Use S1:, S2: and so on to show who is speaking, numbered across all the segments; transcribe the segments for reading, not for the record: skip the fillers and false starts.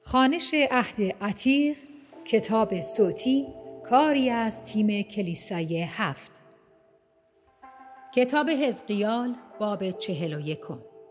S1: خوانش عهد عتیق، کتاب صوتی، کاری از تیم کلیسای 7. کتاب حزقیال، باب 41.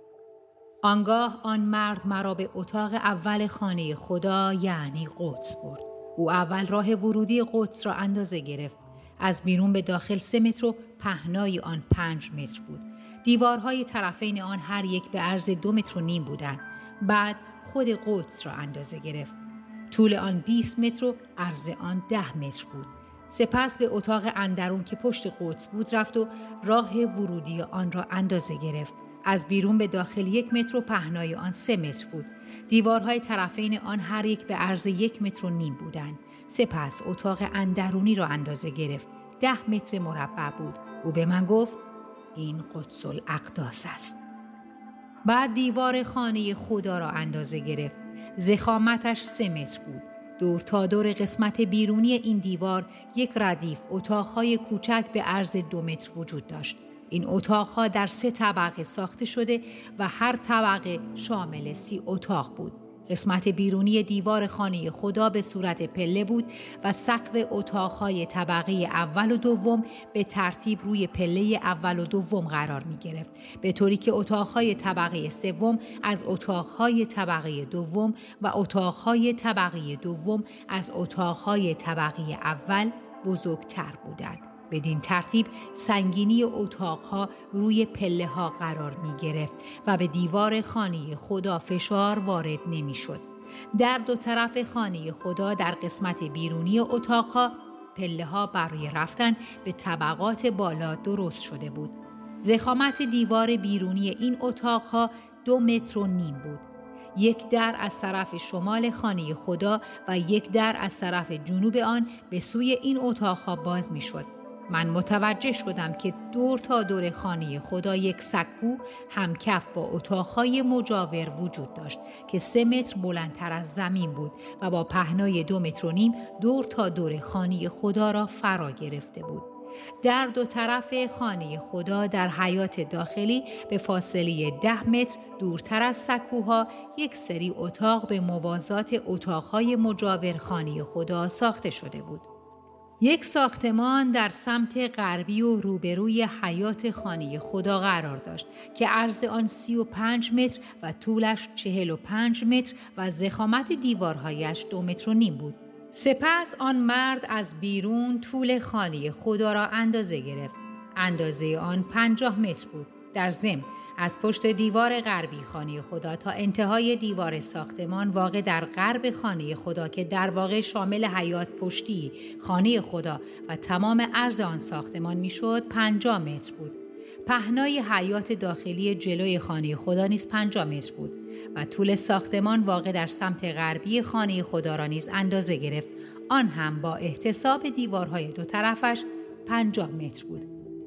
S1: آنگاه آن مرد مرا به اتاق اول خانه خدا یعنی قدس برد. او اول راه ورودی قدس را اندازه گرفت. از بیرون به داخل 3 متر و پهنای آن 5 متر بود. دیوارهای طرفین آن هر یک به عرض 2 متر و نیم بودند. بعد خود قدس را اندازه گرفت. طول آن 20 متر و عرض آن 10 متر بود. سپس به اتاق اندرون که پشت قدس بود رفت و راه ورودی آن را اندازه گرفت. از بیرون به داخل 1 متر و پهنای آن 3 متر بود. دیوارهای طرفین آن هر یک به عرض 1 متر و نیم بودند. سپس اتاق اندرونی را اندازه گرفت. 10 متر مربع بود. او به من گفت این قدس الاقداس است. بعد دیوار خانه خدا را اندازه گرفت. ضخامتش 3 متر بود. دور تا دور قسمت بیرونی این دیوار 1 ردیف اتاقهای کوچک به عرض 2 متر وجود داشت. این اتاقها در 3 طبقه ساخته شده و هر طبقه شامل 30 اتاق بود. قسمت بیرونی دیوار خانه خدا به صورت پله بود و سقف اتاقهای طبقه اول و دوم به ترتیب روی پله اول و دوم قرار می گرفت، به طوری که اتاقهای طبقه سوم از اتاقهای طبقه دوم و اتاقهای طبقه دوم از اتاقهای طبقه اول بزرگتر بودند. بدین ترتیب سنگینی اتاقها روی پله ها قرار می گرفت و به دیوار خانه خدا فشار وارد نمی شد. در 2 طرف خانه خدا در قسمت بیرونی اتاقها پله ها برای رفتن به طبقات بالا درست شده بود. ضخامت دیوار بیرونی این اتاقها 2 متر و نیم بود. 1 در از طرف شمال خانه خدا و 1 در از طرف جنوب آن به سوی این اتاقها باز می شد. من متوجه شدم که دور تا دور خانه خدا 1 سکو همکف با اتاقهای مجاور وجود داشت که 3 متر بلندتر از زمین بود و با پهنای 2 متر و نیم دور تا دور خانه خدا را فرا گرفته بود. در 2 طرف خانه خدا در حیاط داخلی به فاصله 10 متر دورتر از سکوها 1 سری اتاق به موازات اتاقهای مجاور خانه خدا ساخته شده بود. 1 ساختمان در سمت غربی و روبروی حیاط خانه خدا قرار داشت که عرض آن 35 متر و طولش 45 متر و ضخامت دیوارهایش 2 متر و نیم بود. سپس آن مرد از بیرون طول خانه خدا را اندازه گرفت. اندازه آن 50 متر بود. در ضمن از پشت دیوار غربی خانه خدا تا انتهای دیوار ساختمان واقع در غرب خانه خدا که در واقع شامل حیاط پشتی خانه خدا و تمام عرض آن ساختمان میشد 50 متر بود. پهنای حیاط داخلی جلوی خانه خدا نیز 50 متر بود و طول ساختمان واقع در سمت غربی خانه خدا را نیز اندازه گرفت. آن هم با احتساب دیوارهای 2 طرفش 50 متر بود.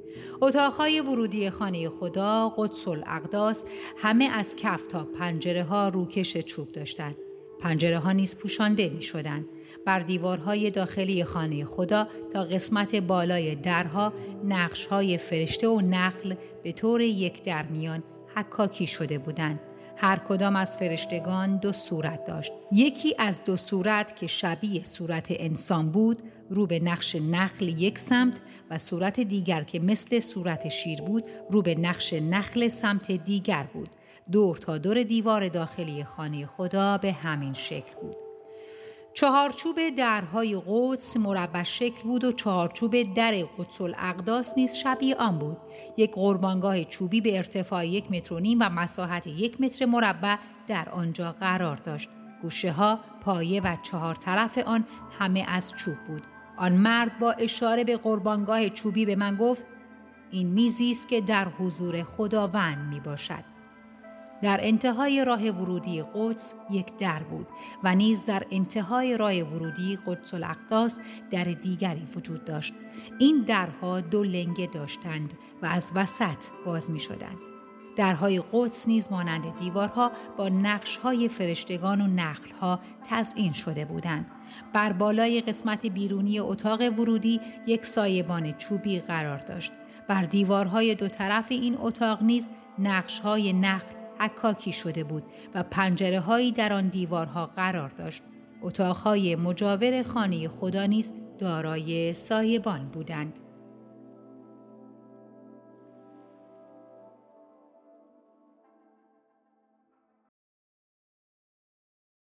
S1: اتاقهای ورودی خانه خدا قدس الاقداس همه از کف تا پنجره ها روکش چوب داشتند. پنجره ها نیز پوشانده می شدند. بر دیوارهای داخلی خانه خدا تا قسمت بالای درها نقش های فرشته و نخل به طور یک درمیان حکاکی شده بودند. هر کدام از فرشتگان 2 صورت داشت. یکی از 2 صورت که شبیه صورت انسان بود رو به نقش نخل 1 سمت و صورت دیگر که مثل صورت شیر بود رو به نقش نخل سمت دیگر بود. دور تا دور دیوار داخلی خانه خدا به همین شکل بود. 4 چوب درهای قدس مربع شکل بود و 4 چوب در قدس الاقداس نیز شبیه آن بود. 1 قربانگاه چوبی به ارتفاع 1 متر و نیم و مساحت 1 متر مربع در آنجا قرار داشت. گوشه ها، پایه و 4 طرف آن همه از چوب بود. آن مرد با اشاره به قربانگاه چوبی به من گفت این میزی است که در حضور خداوند می باشد. در انتهای راه ورودی قدس 1 در بود و نیز در انتهای راه ورودی قدس الاقداس در دیگری وجود داشت. این درها 2 لنگه داشتند و از وسط باز می شدند. درهای قدس نیز مانند دیوارها با نقش‌های فرشتگان و نخل‌ها تزئین شده بودند. بر بالای قسمت بیرونی اتاق ورودی 1 سایبان چوبی قرار داشت. بر دیوارهای 2 طرف این اتاق نیز نقش‌های نخل حکاکی شده بود و پنجره‌هایی در آن دیوارها قرار داشت. اتاق‌های مجاور خانه خدا نیز دارای سایه‌بان بودند.